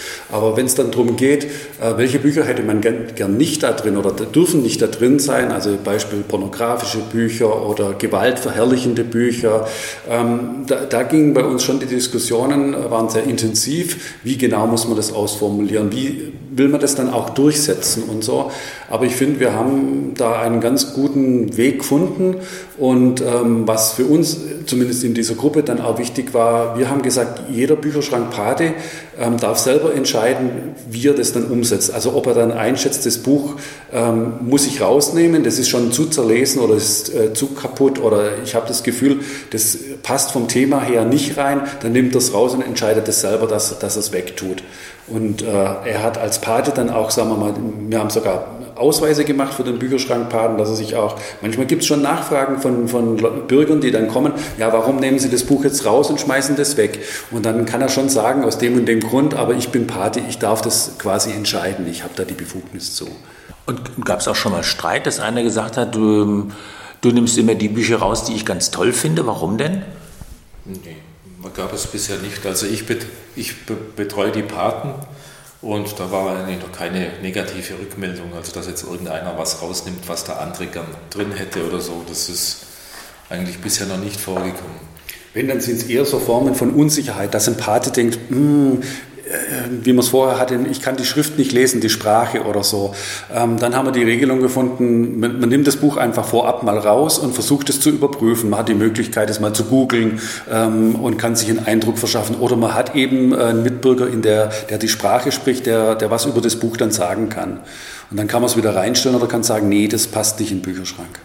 Aber wenn es dann darum geht, welche Bücher hätte man gern, gern nicht da drin oder dürfen nicht da drin sein, also Beispiel pornografische Bücher oder gewaltverherrlichende Bücher, ähm, da, da gingen bei uns schon die Diskussionen, waren sehr intensiv. Wie genau muss man das ausformulieren? Wie will man das dann auch durchsetzen und so? Aber ich finde, wir haben da einen ganz guten Weg gefunden und ähm, was für uns zumindest in dieser Gruppe dann auch wichtig war, wir haben gesagt, jeder Bücherschrank-Pate ähm, darf selber entscheiden, wie er das dann umsetzt. Also ob er dann einschätzt, das Buch ähm, muss ich rausnehmen, das ist schon zu zerlesen oder ist äh, zu kaputt oder ich habe das Gefühl, das passt vom Thema her nicht rein, dann nimmt er es raus und entscheidet es selber, dass, dass er es wegtut. Und äh, er hat als Pate dann auch, sagen wir mal, wir haben sogar Ausweise gemacht für den Bücherschrankpaten, dass er sich auch, manchmal gibt es schon Nachfragen von, von Bürgern, die dann kommen, ja, warum nehmen Sie das Buch jetzt raus und schmeißen das weg? Und dann kann er schon sagen, aus dem und dem Grund, aber ich bin Pate, ich darf das quasi entscheiden, ich habe da die Befugnis zu. Und gab es auch schon mal Streit, dass einer gesagt hat, du, du nimmst immer die Bücher raus, die ich ganz toll finde, warum denn? Nee, gab es bisher nicht. Also ich, bet, ich be, betreue die Paten. Und da war eigentlich noch keine negative Rückmeldung, also dass jetzt irgendeiner was rausnimmt, was der andere gern drin hätte oder so. Das ist eigentlich bisher noch nicht vorgekommen. Wenn, dann sind es eher so Formen von Unsicherheit, dass ein Pate denkt, hm, wie man es vorher hatte, ich kann die Schrift nicht lesen, die Sprache oder so. Ähm, dann haben wir die Regelung gefunden, man, man nimmt das Buch einfach vorab mal raus und versucht es zu überprüfen. Man hat die Möglichkeit, es mal zu googeln ähm, und kann sich einen Eindruck verschaffen. Oder man hat eben einen Mitbürger, in der, der die Sprache spricht, der, der was über das Buch dann sagen kann. Und dann kann man es wieder reinstellen oder kann sagen, nee, das passt nicht in den Bücherschrank.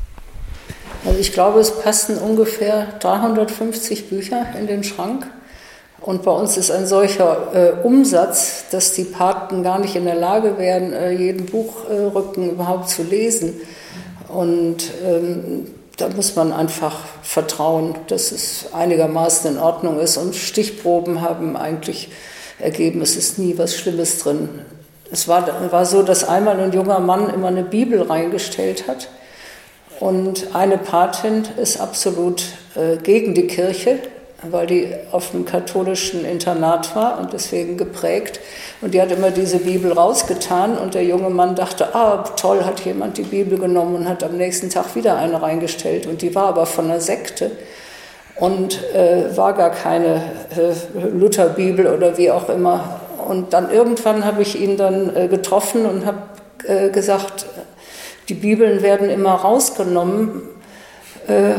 Also ich glaube, es passen ungefähr dreihundertfünfzig Bücher in den Schrank. Und bei uns ist ein solcher äh, Umsatz, dass die Paten gar nicht in der Lage wären, äh, jeden Buchrücken äh, überhaupt zu lesen. Und ähm, da muss man einfach vertrauen, dass es einigermaßen in Ordnung ist. Und Stichproben haben eigentlich ergeben, es ist nie was Schlimmes drin. Es war, war so, dass einmal ein junger Mann immer eine Bibel reingestellt hat. Und eine Patin ist absolut äh, gegen die Kirche, weil die auf einem katholischen Internat war und deswegen geprägt. Und die hat immer diese Bibel rausgetan und der junge Mann dachte, ah, toll, hat jemand die Bibel genommen und hat am nächsten Tag wieder eine reingestellt. Und die war aber von einer Sekte und äh, war gar keine äh, Lutherbibel oder wie auch immer. Und dann irgendwann habe ich ihn dann äh, getroffen und habe äh, gesagt, die Bibeln werden immer rausgenommen, äh,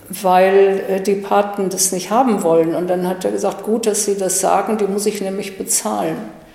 weil die Paten das nicht haben wollen. Und dann hat er gesagt, gut, dass Sie das sagen, die muss ich nämlich bezahlen.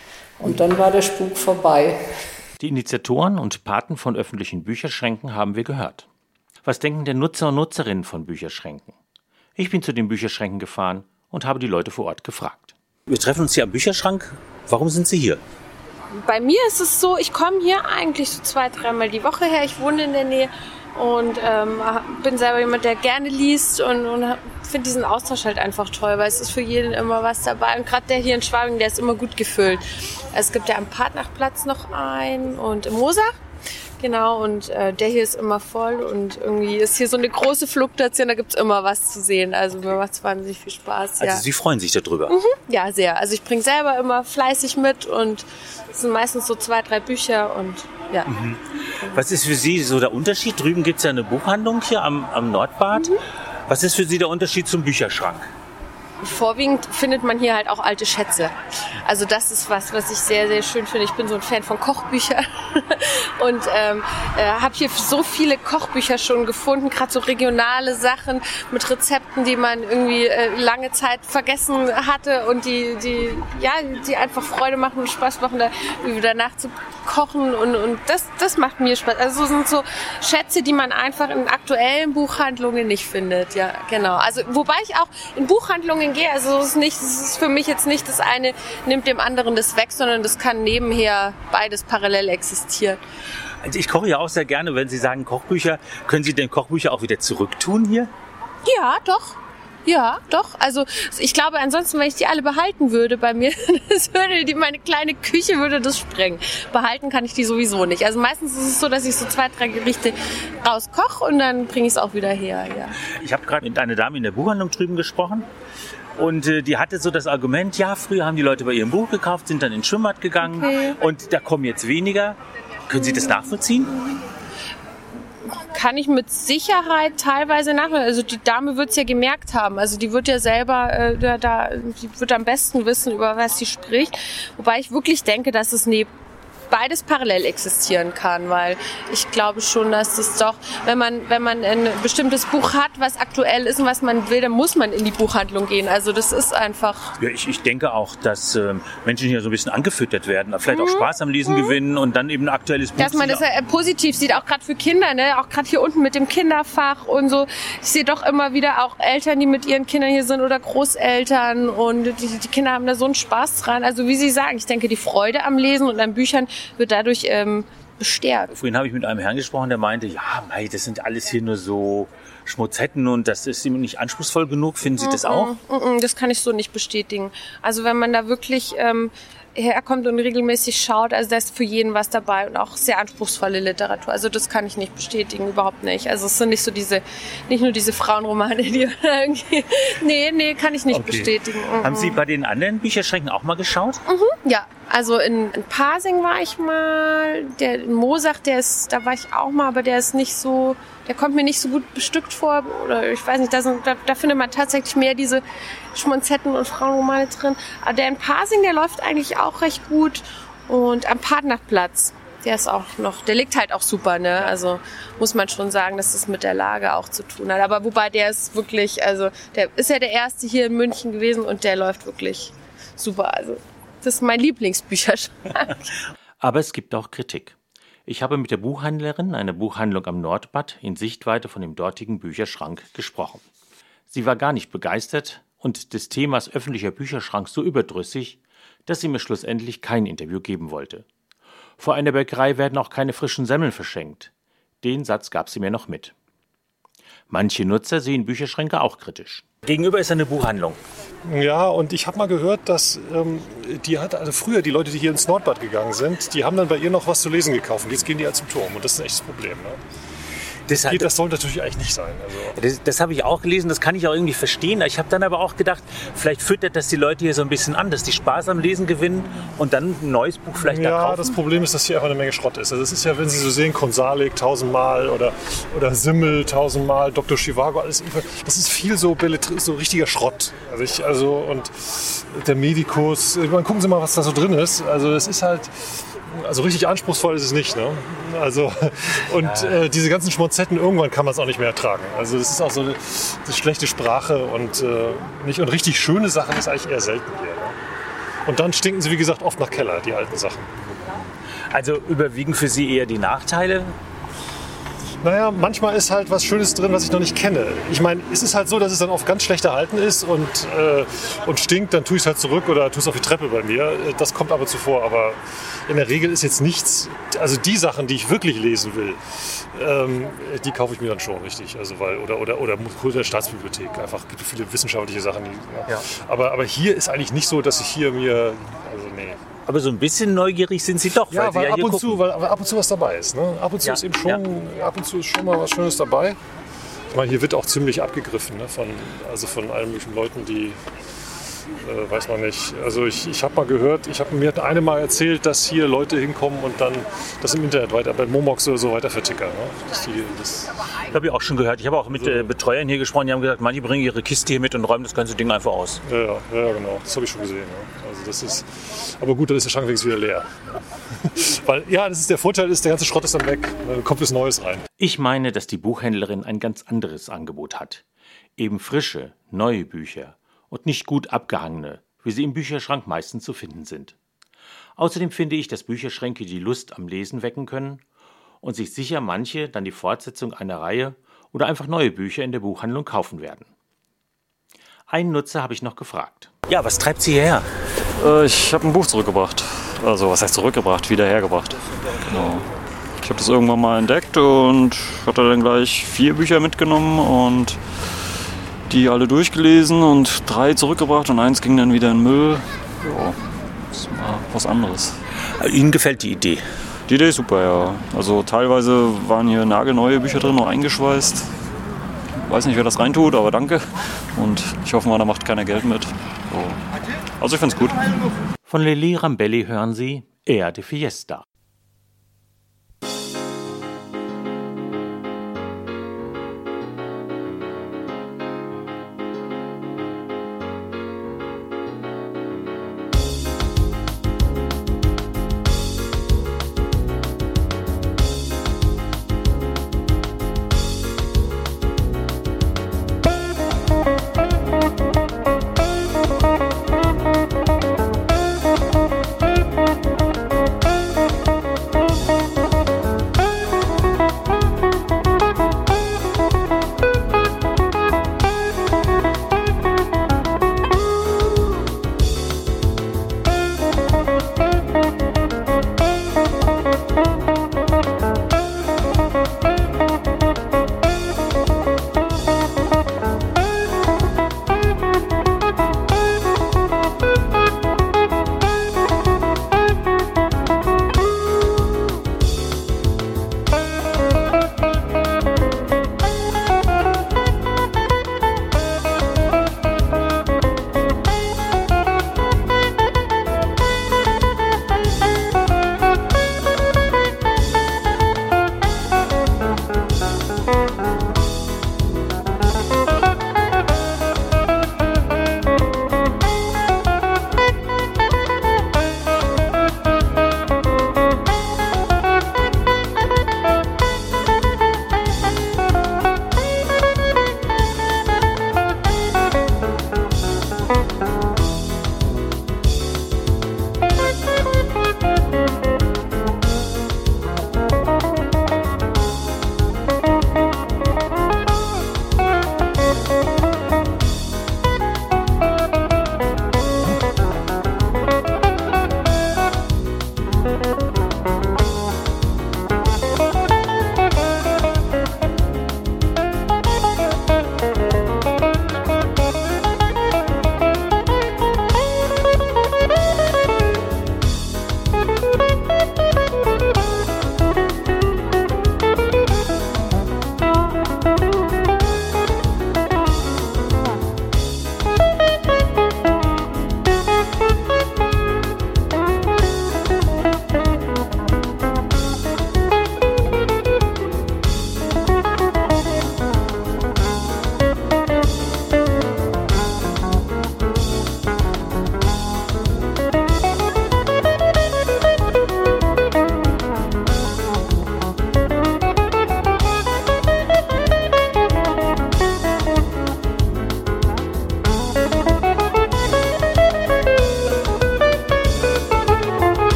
Und dann war der Spuk vorbei. Die Initiatoren und Paten von öffentlichen Bücherschränken haben wir gehört. Was denken denn Nutzer und Nutzerinnen von Bücherschränken? Ich bin zu den Bücherschränken gefahren und habe die Leute vor Ort gefragt. Wir treffen uns hier am Bücherschrank. Warum sind Sie hier? Bei mir ist es so, ich komme hier eigentlich so zwei, dreimal die Woche her. Ich wohne in der Nähe. Und ähm, bin selber jemand, der gerne liest und, und finde diesen Austausch halt einfach toll, weil es ist für jeden immer was dabei. Und gerade der hier in Schwabing, der ist immer gut gefüllt. Es gibt ja am Partnachplatz noch einen und im Mosach. Genau, und äh, der hier ist immer voll und irgendwie ist hier so eine große Fluktuation, da gibt es immer was zu sehen. Also mir macht es wahnsinnig viel Spaß. Also ja. Sie freuen sich darüber? Mhm, ja, sehr. Also ich bringe selber immer fleißig mit und es sind meistens so zwei, drei Bücher und ja. Mhm. Was ist für Sie so der Unterschied? Drüben gibt es ja eine Buchhandlung hier am, am Nordbad. Mhm. Was ist für Sie der Unterschied zum Bücherschrank? Vorwiegend findet man hier halt auch alte Schätze. Also das ist was, was ich sehr, sehr schön finde. Ich bin so ein Fan von Kochbüchern und ähm, äh, habe hier so viele Kochbücher schon gefunden, gerade so regionale Sachen mit Rezepten, die man irgendwie äh, lange Zeit vergessen hatte und die, die, ja, die einfach Freude machen und Spaß machen, da danach zu kochen und, und das, das macht mir Spaß. Also so sind so Schätze, die man einfach in aktuellen Buchhandlungen nicht findet. Ja, genau. Also wobei ich auch in Buchhandlungen gehe, also es ist nicht, es ist für mich jetzt nicht das eine nimmt dem anderen das weg, sondern das kann nebenher beides parallel existieren. Also ich koche ja auch sehr gerne, wenn Sie sagen Kochbücher, können Sie denn Kochbücher auch wieder zurücktun hier? Ja, doch. Ja, doch. Also ich glaube, ansonsten, wenn ich die alle behalten würde bei mir, das würde die, meine kleine Küche würde das sprengen. Behalten kann ich die sowieso nicht. Also meistens ist es so, dass ich so zwei, drei Gerichte rauskoche und dann bringe ich es auch wieder her. Ja. Ich habe gerade mit einer Dame in der Buchhandlung drüben gesprochen Und äh, die hatte so das Argument, ja, früher haben die Leute bei ihrem Buch gekauft, sind dann ins Schwimmbad gegangen Okay. und da kommen jetzt weniger. Können Sie das nachvollziehen? Kann ich mit Sicherheit teilweise nachvollziehen. Also die Dame wird es ja gemerkt haben. Also die wird ja selber, äh, da, da, die wird am besten wissen, über was sie spricht. Wobei ich wirklich denke, dass es neben beides parallel existieren kann, weil ich glaube schon, dass es doch, wenn man wenn man ein bestimmtes Buch hat, was aktuell ist und was man will, dann muss man in die Buchhandlung gehen. Also das ist einfach... Ja, ich, ich denke auch, dass ähm, Menschen hier so ein bisschen angefüttert werden, vielleicht Mhm. auch Spaß am Lesen Mhm. gewinnen und dann eben ein aktuelles Buch. Dass man das ja positiv sieht, auch gerade für Kinder, ne? Auch gerade hier unten mit dem Kinderfach und so. Ich sehe doch immer wieder auch Eltern, die mit ihren Kindern hier sind oder Großeltern und die, die Kinder haben da so einen Spaß dran. Also wie Sie sagen, ich denke, die Freude am Lesen und an Büchern wird dadurch ähm, bestärkt. Vorhin habe ich mit einem Herrn gesprochen, der meinte, ja, mei, das sind alles hier nur so Schmutzetten und das ist ihm nicht anspruchsvoll genug. Finden Sie das auch? Mm, mm, mm, das kann ich so nicht bestätigen. Also wenn man da wirklich ähm, herkommt und regelmäßig schaut, also da ist für jeden was dabei und auch sehr anspruchsvolle Literatur. Also das kann ich nicht bestätigen, überhaupt nicht. Also es sind nicht so diese, nicht nur diese Frauenromane, die irgendwie, nee, nee, kann ich nicht Okay. bestätigen. Mm, Haben mm. Sie bei den anderen Bücherschränken auch mal geschaut? Mhm, ja, also in, in Pasing war ich mal, der in Moosach, der ist, da war ich auch mal, aber der ist nicht so, der kommt mir nicht so gut bestückt vor, oder ich weiß nicht, da, sind, da, da findet man tatsächlich mehr diese Schmonzetten und Frauenromane drin. Aber der in Pasing, der läuft eigentlich auch recht gut und am Partnerplatz, der ist auch noch, der liegt halt auch super, ne, also muss man schon sagen, dass das mit der Lage auch zu tun hat, aber wobei der ist wirklich, also der ist ja der erste hier in München gewesen und der läuft wirklich super, also das ist mein Lieblingsbücherschrank. Aber es gibt auch Kritik. Ich habe mit der Buchhändlerin einer Buchhandlung am Nordbad in Sichtweite von dem dortigen Bücherschrank gesprochen. Sie war gar nicht begeistert und des Themas öffentlicher Bücherschrank so überdrüssig, dass sie mir schlussendlich kein Interview geben wollte. Vor einer Bäckerei werden auch keine frischen Semmeln verschenkt. Den Satz gab sie mir noch mit. Manche Nutzer sehen Bücherschränke auch kritisch. Gegenüber ist eine Buchhandlung. Ja, und ich habe mal gehört, dass ähm, die hat, also früher die Leute, die hier ins Nordbad gegangen sind, die haben dann bei ihr noch was zu lesen gekauft. Und jetzt gehen die halt zum Turm und das ist ein echtes Problem. Ne? Das, das, das soll natürlich eigentlich nicht sein. Also. Das, das habe ich auch gelesen, das kann ich auch irgendwie verstehen. Ich habe dann aber auch gedacht, vielleicht füttert das die Leute hier so ein bisschen an, dass die Spaß am Lesen gewinnen und dann ein neues Buch vielleicht ja, da kaufen. Ja, das Problem ist, dass hier einfach eine Menge Schrott ist. Also das ist ja, wenn Sie so sehen, Konsalik tausendmal oder, oder Simmel tausendmal, Doktor Chivago, alles. Das ist viel so, so richtiger Schrott. Also, ich, also und der Medikus, ich meine, gucken Sie mal, was da so drin ist. Also es ist halt... Also richtig anspruchsvoll ist es nicht, ne? Also und äh, diese ganzen Schmonzetten, irgendwann kann man es auch nicht mehr ertragen. Also das ist auch so eine, eine schlechte Sprache und äh, nicht und richtig schöne Sachen ist eigentlich eher selten hier. Ne? Und dann stinken sie, wie gesagt, oft nach Keller, die alten Sachen. Also überwiegen für Sie eher die Nachteile? Naja, manchmal ist halt was Schönes drin, was ich noch nicht kenne. Ich meine, es ist halt so, dass es dann oft ganz schlecht erhalten ist und, äh, und stinkt, dann tue ich es halt zurück oder tue es auf die Treppe bei mir. Das kommt aber zuvor, aber in der Regel ist jetzt nichts, also die Sachen, die ich wirklich lesen will, ähm, die kaufe ich mir dann schon richtig. Also weil, oder, oder, oder Kultur der Staatsbibliothek, einfach gibt viele wissenschaftliche Sachen. Die, ja. Ja. Aber, aber hier ist eigentlich nicht so, dass ich hier mir, also nee. Aber so ein bisschen neugierig sind Sie doch, ja, weil, weil, Sie ja ab, hier und gucken. zu, weil ab und zu was dabei ist. Ne? Ab und zu Ja, ist eben schon, ja. ab und zu ist schon mal was Schönes dabei. Ich meine, hier wird auch ziemlich abgegriffen, ne? von, also von allen möglichen Leuten, die, äh, weiß man nicht. Also ich, ich habe mal gehört, ich hab, mir hat eine mal erzählt, dass hier Leute hinkommen und dann das im Internet weiter, bei Momox oder so weiter vertickern. Ne? Das, die, das Ich habe ich auch schon gehört. Ich habe auch mit äh, Betreuern hier gesprochen, die haben gesagt, manche bringen ihre Kiste hier mit und räumen das ganze Ding einfach aus. Ja, ja, ja genau. Das habe ich schon gesehen. Ja. Also das ist, aber gut, dann ist der Schrank wenigstens wieder leer. Weil, ja, das ist der Vorteil, ist, der ganze Schrott ist dann weg. Dann kommt was Neues rein. Ich meine, dass die Buchhändlerin ein ganz anderes Angebot hat. Eben frische, neue Bücher und nicht gut abgehangene, wie sie im Bücherschrank meistens zu finden sind. Außerdem finde ich, dass Bücherschränke die Lust am Lesen wecken können und sich sicher manche dann die Fortsetzung einer Reihe oder einfach neue Bücher in der Buchhandlung kaufen werden. Einen Nutzer habe ich noch gefragt. Ja, was treibt Sie hierher? Äh, ich habe ein Buch zurückgebracht. Also, was heißt zurückgebracht? Wieder hergebracht. Genau. Ich habe das irgendwann mal entdeckt und hatte dann gleich vier Bücher mitgenommen und die alle durchgelesen und drei zurückgebracht und eins ging dann wieder in den Müll. Ja, das ist mal was anderes. Ihnen gefällt die Idee? Die Idee ist super, ja. Also teilweise waren hier nagelneue Bücher drin, noch eingeschweißt. weiß nicht, wer das reintut, aber danke. Und ich hoffe mal, da macht keiner Geld mit. So. Also ich finde es gut. Von Lili Rambelli hören Sie Air de Fiesta.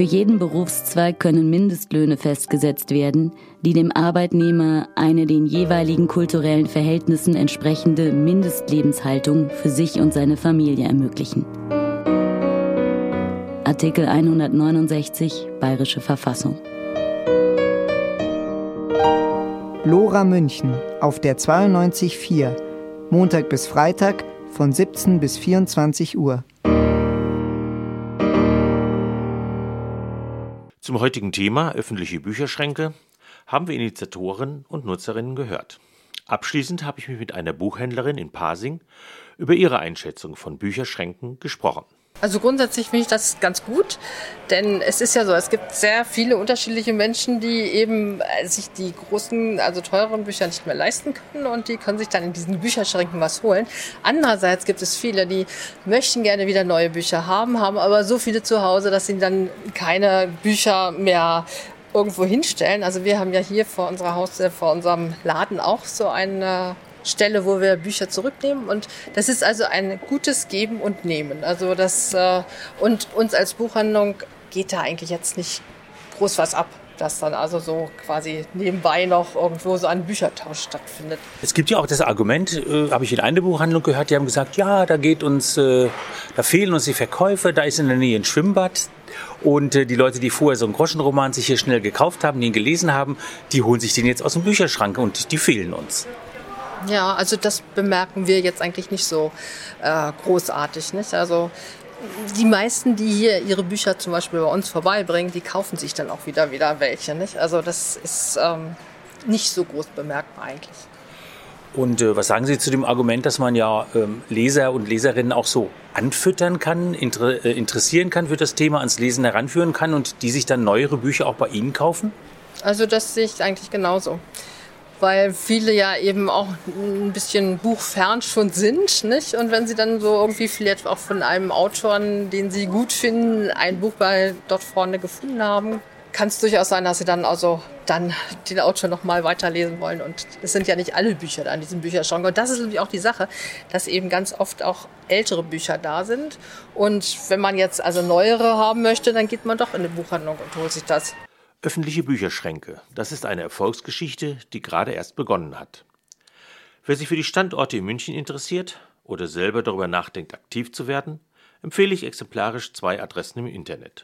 jeden Berufszweig können Mindestlöhne festgesetzt werden, die dem Arbeitnehmer eine den jeweiligen kulturellen Verhältnissen entsprechende Mindestlebenshaltung für sich und seine Familie ermöglichen. Artikel hundertneunundsechzig Bayerische Verfassung. Lora München auf der zweiundneunzig Komma vier, Montag bis Freitag von siebzehn bis vierundzwanzig Uhr. Zum heutigen Thema öffentliche Bücherschränke haben wir Initiatoren und Nutzerinnen gehört. Abschließend habe ich mich mit einer Buchhändlerin in Pasing über ihre Einschätzung von Bücherschränken gesprochen. Also grundsätzlich finde ich das ganz gut, denn es ist ja so, es gibt sehr viele unterschiedliche Menschen, die eben sich die großen, also teuren Bücher nicht mehr leisten können und die können sich dann in diesen Bücherschränken was holen. Andererseits gibt es viele, die möchten gerne wieder neue Bücher haben, haben aber so viele zu Hause, dass sie dann keine Bücher mehr irgendwo hinstellen. Also wir haben ja hier vor unserer Haus, vor unserem Laden auch so eine Stelle, wo wir Bücher zurücknehmen, und das ist also ein gutes Geben und Nehmen. Also das äh, und uns als Buchhandlung geht da eigentlich jetzt nicht groß was ab, dass dann also so quasi nebenbei noch irgendwo so ein Büchertausch stattfindet. Es gibt ja auch das Argument, äh, habe ich in einer Buchhandlung gehört, die haben gesagt, ja, da geht uns, äh, da fehlen uns die Verkäufe, da ist in der Nähe ein Schwimmbad. Und äh, die Leute, die vorher so einen Groschenroman sich hier schnell gekauft haben, den gelesen haben, die holen sich den jetzt aus dem Bücherschrank und die fehlen uns. Ja, also das bemerken wir jetzt eigentlich nicht so äh, großartig, nicht? Also die meisten, die hier ihre Bücher zum Beispiel bei uns vorbeibringen, die kaufen sich dann auch wieder wieder welche, nicht? Also das ist ähm, nicht so groß bemerkbar eigentlich. Und äh, was sagen Sie zu dem Argument, dass man ja ähm, Leser und Leserinnen auch so anfüttern kann, inter, äh, interessieren kann für das Thema, ans Lesen heranführen kann und die sich dann neuere Bücher auch bei Ihnen kaufen? Also das sehe ich eigentlich genauso. Weil viele ja eben auch ein bisschen buchfern schon sind, nicht? Und wenn sie dann so irgendwie vielleicht auch von einem Autor, den sie gut finden, ein Buch bei dort vorne gefunden haben, kann es durchaus sein, dass sie dann also dann den Autor noch mal weiterlesen wollen. Und es sind ja nicht alle Bücher da in diesem Bücherschrank. Und das ist nämlich auch die Sache, dass eben ganz oft auch ältere Bücher da sind. Und wenn man jetzt also neuere haben möchte, dann geht man doch in die Buchhandlung und holt sich das. Öffentliche Bücherschränke, das ist eine Erfolgsgeschichte, die gerade erst begonnen hat. Wer sich für die Standorte in München interessiert oder selber darüber nachdenkt, aktiv zu werden, empfehle ich exemplarisch zwei Adressen im Internet.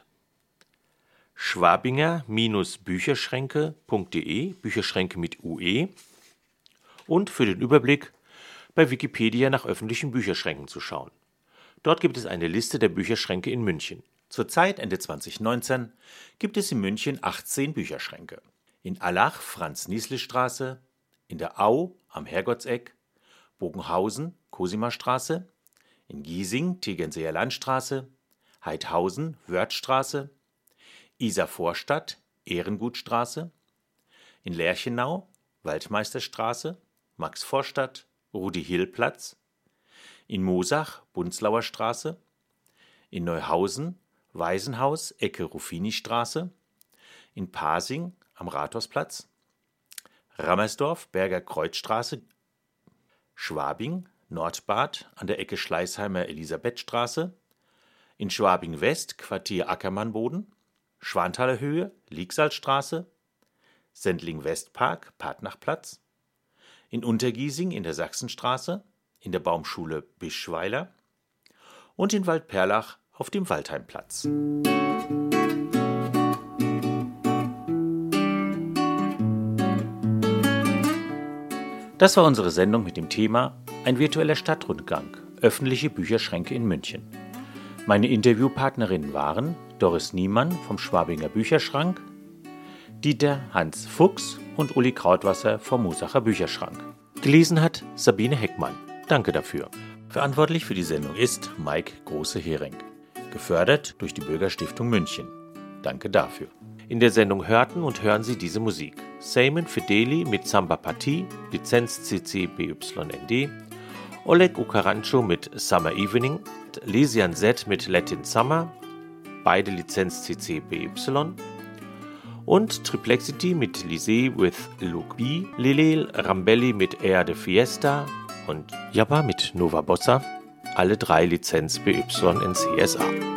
schwabinger Bücherschränke punkt de, Bücherschränke mit U E, und für den Überblick bei Wikipedia nach öffentlichen Bücherschränken zu schauen. Dort gibt es eine Liste der Bücherschränke in München. Zurzeit, Ende zwanzig neunzehn, gibt es in München achtzehn Bücherschränke. In Allach, Franz-Niesle-Straße, in der Au am Herrgottseck, Bogenhausen, Cosimastraße, in Giesing, Tegernseer Landstraße, Heidhausen, Wörthstraße, Isar-Vorstadt, Ehrengutstraße, in Lerchenau, Waldmeisterstraße, Max-Vorstadt, Rudi-Hill-Platz, in Moosach, Bunzlauer Straße, in Neuhausen, Waisenhaus, Ecke Ruffini-Straße, in Pasing am Rathausplatz, Rammersdorf, Berger Kreuzstraße, Schwabing, Nordbad an der Ecke Schleißheimer Elisabethstraße, in Schwabing West, Quartier Ackermannboden, Schwanthaler Höhe, Liegsalstraße, Sendling Westpark, Partnachplatz, in Untergiesing in der Sachsenstraße, in der Baumschule Bischweiler und in Waldperlach auf dem Waldheimplatz. Das war unsere Sendung mit dem Thema Ein virtueller Stadtrundgang, öffentliche Bücherschränke in München. Meine Interviewpartnerinnen waren Doris Niemann vom Schwabinger Bücherschrank, Dieter Hans Fuchs und Uli Krautwasser vom Moosacher Bücherschrank. Gelesen hat Sabine Heckmann. Danke dafür. Verantwortlich für die Sendung ist Mike Große-Hering. Gefördert durch die Bürgerstiftung München. Danke dafür. In der Sendung hörten und hören Sie diese Musik. Simon Fedeli mit Samba Partie, Lizenz C C B Y N D, Oleg Ukarancho mit Summer Evening, Lesian Z mit Latin Summer, beide Lizenz C C B Y, und Triplexity mit Lisée with Luke B, Lilel Rambelli mit Air de Fiesta und Jabba mit Nova Bossa, alle drei Lizenz B Y N C S A.